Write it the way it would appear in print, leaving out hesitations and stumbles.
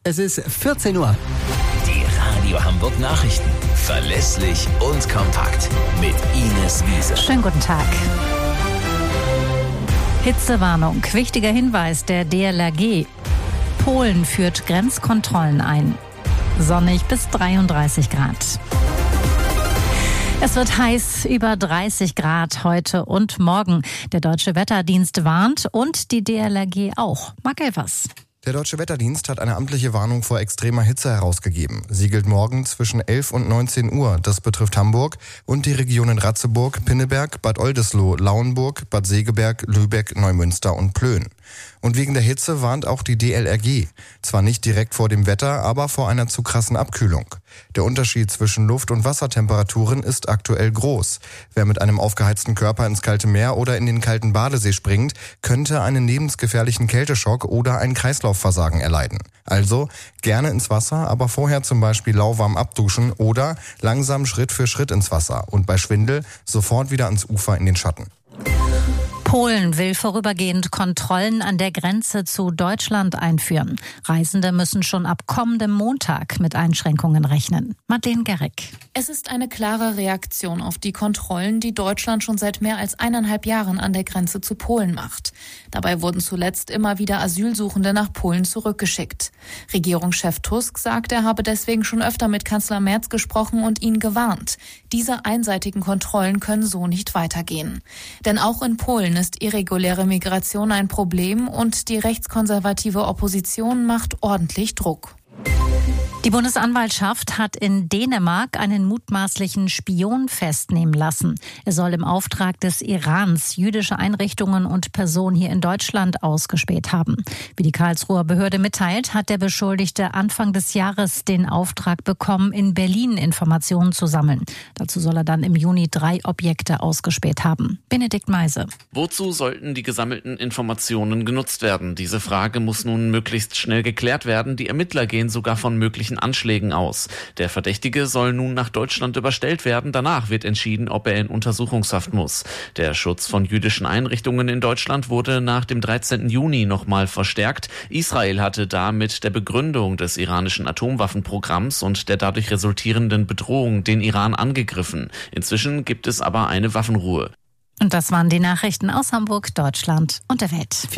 Es ist 14 Uhr. Die Radio Hamburg Nachrichten. Verlässlich und kompakt. Mit Ines Wiese. Schönen guten Tag. Hitzewarnung. Wichtiger Hinweis der DLRG. Polen führt Grenzkontrollen ein. Sonnig bis 33 Grad. Es wird heiß, über 30 Grad heute und morgen. Der Deutsche Wetterdienst warnt und die DLRG auch. Marc Elvers. Der Deutsche Wetterdienst hat eine amtliche Warnung vor extremer Hitze herausgegeben. Sie gilt morgen zwischen 11 und 19 Uhr. Das betrifft Hamburg und die Regionen Ratzeburg, Pinneberg, Bad Oldesloe, Lauenburg, Bad Segeberg, Lübeck, Neumünster und Plön. Und wegen der Hitze warnt auch die DLRG. Zwar nicht direkt vor dem Wetter, aber vor einer zu krassen Abkühlung. Der Unterschied zwischen Luft- und Wassertemperaturen ist aktuell groß. Wer mit einem aufgeheizten Körper ins kalte Meer oder in den kalten Badesee springt, könnte einen lebensgefährlichen Kälteschock oder ein Kreislaufversagen erleiden. Also gerne ins Wasser, aber vorher zum Beispiel lauwarm abduschen oder langsam Schritt für Schritt ins Wasser und bei Schwindel sofort wieder ans Ufer in den Schatten. Polen will vorübergehend Kontrollen an der Grenze zu Deutschland einführen. Reisende müssen schon ab kommendem Montag mit Einschränkungen rechnen. Madeleine Gerrick. Es ist eine klare Reaktion auf die Kontrollen, die Deutschland schon seit mehr als 1,5 Jahren an der Grenze zu Polen macht. Dabei wurden zuletzt immer wieder Asylsuchende nach Polen zurückgeschickt. Regierungschef Tusk sagt, er habe deswegen schon öfter mit Kanzler Merz gesprochen und ihn gewarnt. Diese einseitigen Kontrollen können so nicht weitergehen. Denn auch in Polen ist irreguläre Migration ein Problem und die rechtskonservative Opposition macht ordentlich Druck. Die Bundesanwaltschaft hat in Dänemark einen mutmaßlichen Spion festnehmen lassen. Er soll im Auftrag des Irans jüdische Einrichtungen und Personen hier in Deutschland ausgespäht haben. Wie die Karlsruher Behörde mitteilt, hat der Beschuldigte Anfang des Jahres den Auftrag bekommen, in Berlin Informationen zu sammeln. Dazu soll er dann im Juni 3 Objekte ausgespäht haben. Benedikt Meise. Wozu sollten die gesammelten Informationen genutzt werden? Diese Frage muss nun möglichst schnell geklärt werden. Die Ermittler gehen sogar von möglichen Anschlägen aus. Der Verdächtige soll nun nach Deutschland überstellt werden. Danach wird entschieden, ob er in Untersuchungshaft muss. Der Schutz von jüdischen Einrichtungen in Deutschland wurde nach dem 13. Juni nochmal verstärkt. Israel hatte da mit der Begründung des iranischen Atomwaffenprogramms und der dadurch resultierenden Bedrohung den Iran angegriffen. Inzwischen gibt es aber eine Waffenruhe. Und das waren die Nachrichten aus Hamburg, Deutschland und der Welt.